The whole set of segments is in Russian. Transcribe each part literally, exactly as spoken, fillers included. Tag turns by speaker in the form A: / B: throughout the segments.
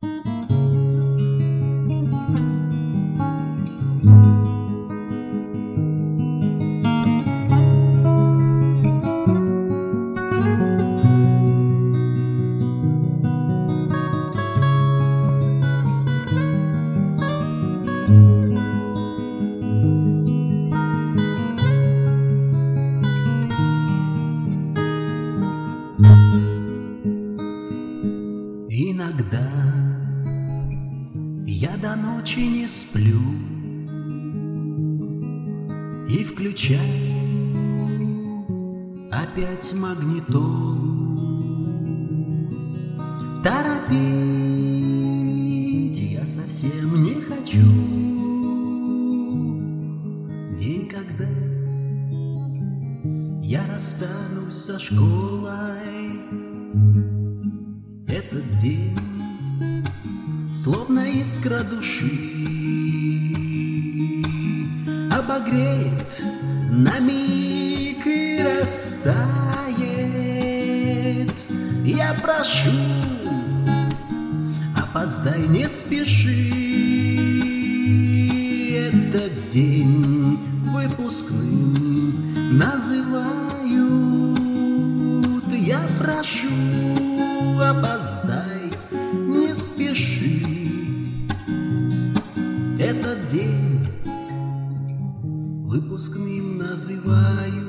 A: Иногда я до ночи не сплю и включаю опять магнитолу. Торопить я совсем не хочу. День, когда я расстанусь со школой, этот день словно искра души обогреет на миг и растает. Я прошу, опоздай, не спеши. Этот день выпускным называют. Я прошу, опоздай, не спеши. Этот день выпускным называют.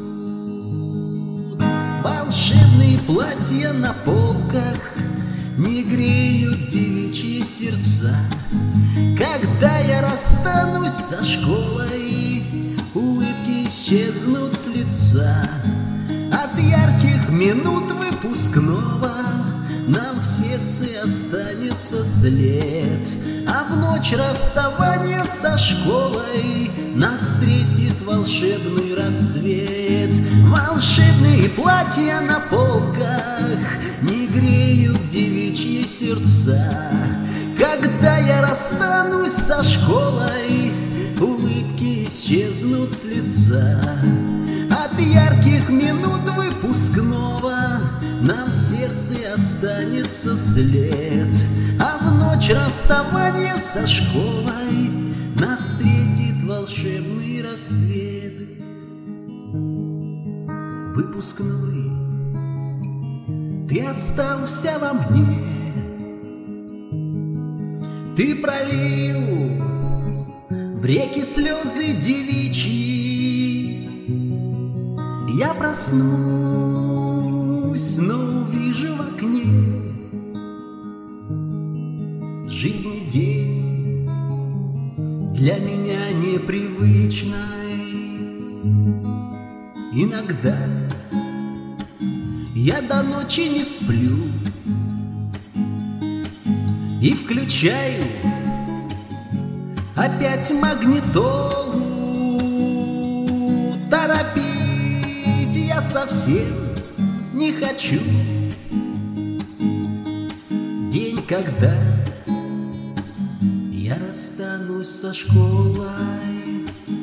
A: Волшебные платья на полках не греют девичьи сердца. Когда я расстанусь со школой, улыбки исчезнут с лица. От ярких минут выпускного нам в сердце останется след, а в ночь расставания со школой нас встретит волшебный рассвет. Волшебные платья на полках не греют девичьи сердца. Когда я расстанусь со школой, улыбки исчезнут с лица. От ярких минут выпускного нам в сердце останется след, а в ночь расставания со школой нас встретит волшебный рассвет. Выпускной, ты остался во мне, ты пролил в реки слезы девичьи. Я проснусь, но увижу в окне жизни день для меня непривычный. Иногда я до ночи не сплю и включаю опять магнитолу. Торопить я совсем не хочу. День, когда я расстанусь со школой.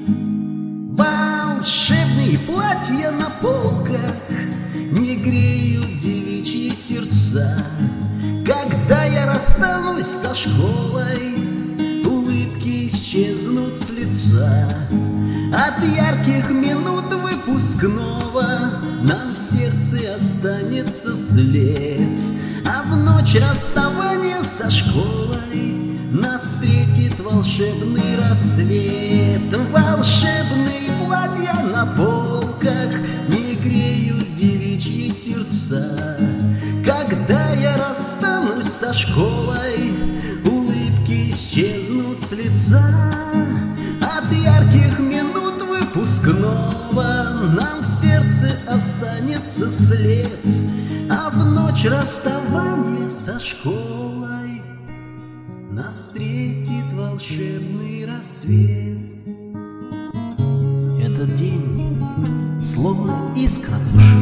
A: Волшебные платья на полках не греют девичьи сердца. Когда я расстанусь со школой, улыбки исчезнут с лица. От ярких минут выпускного нам в сердце останется след, а в ночь расставания со школой нас встретит волшебный рассвет. Волшебные платья на полках не греют девичьи сердца. Когда я расстанусь со школой, улыбки исчезнут с лица. От ярких минут выпускного нам в сердце останется след, а в ночь расставания со школой нас встретит волшебный рассвет. Этот день словно искра души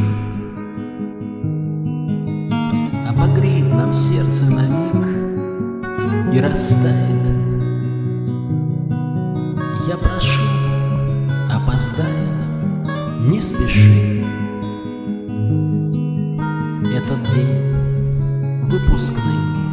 A: обогреет нам сердце на миг и растает. Я прошу, опоздай, не спеши. Этот день выпускным